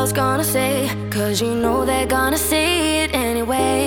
world's gonna say, 'cause you know they're gonna say it anyway.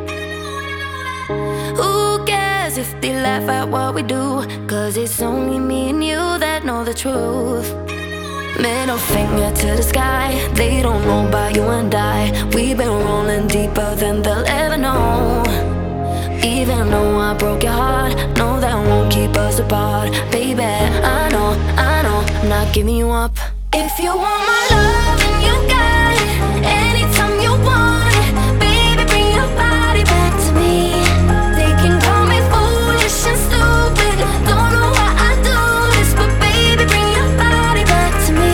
Who cares if they laugh at what we do? 'Cause it's only me and you that know the truth. Middle finger to the sky, they don't know about you and I. We've been rolling deeper than they'll ever know. Even though I broke your heart, no, that won't keep us apart. Baby, I know, I'm not giving you up. If you want my love, then you got it. Anytime you want it, baby, bring your body back to me. They can call me foolish and stupid, don't know why I do this, but baby, bring your body back to me.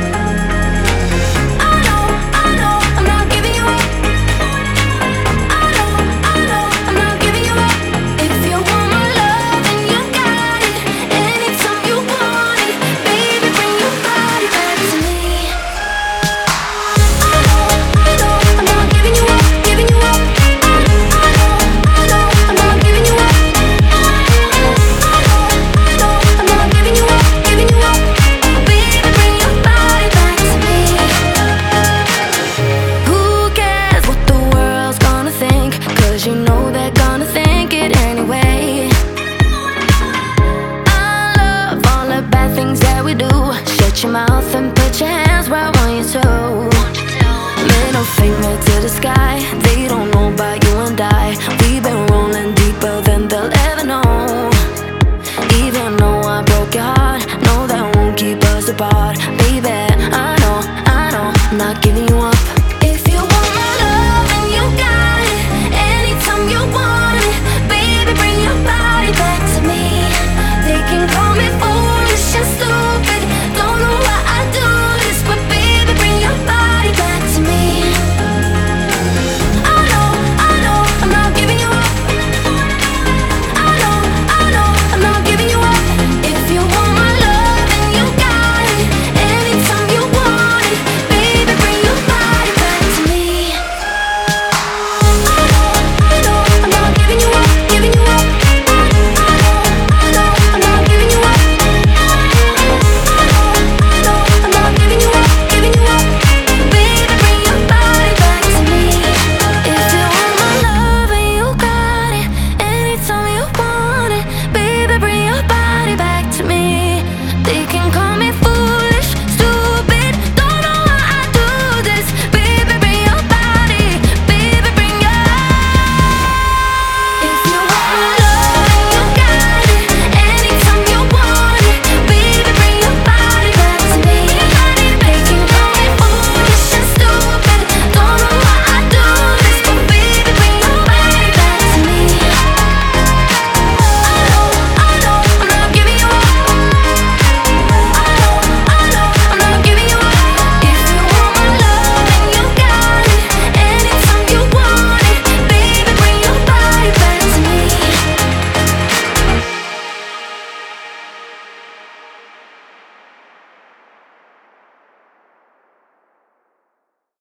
I know, I'm not giving you up. I know, I'm not giving you up. If you want my love, then you got it. Anytime you want it, baby, bring your body back to me. I know, I'm not giving you up, giving you up. I know, I'm not giving you up. I know, I'm not giving you up, giving you up. Baby, bring your body back to me. Who cares what the world's gonna think? 'Cause you know they're gonna think it anyway. I love all the bad things that we do. Shut your mouth and put your hands where I want you to. Middle finger to the sky, they don't know about you and I. We've been rolling deeper than they'll ever know. Even though I broke your heart, no, that won't keep us apart. Baby, I know, I'm not giving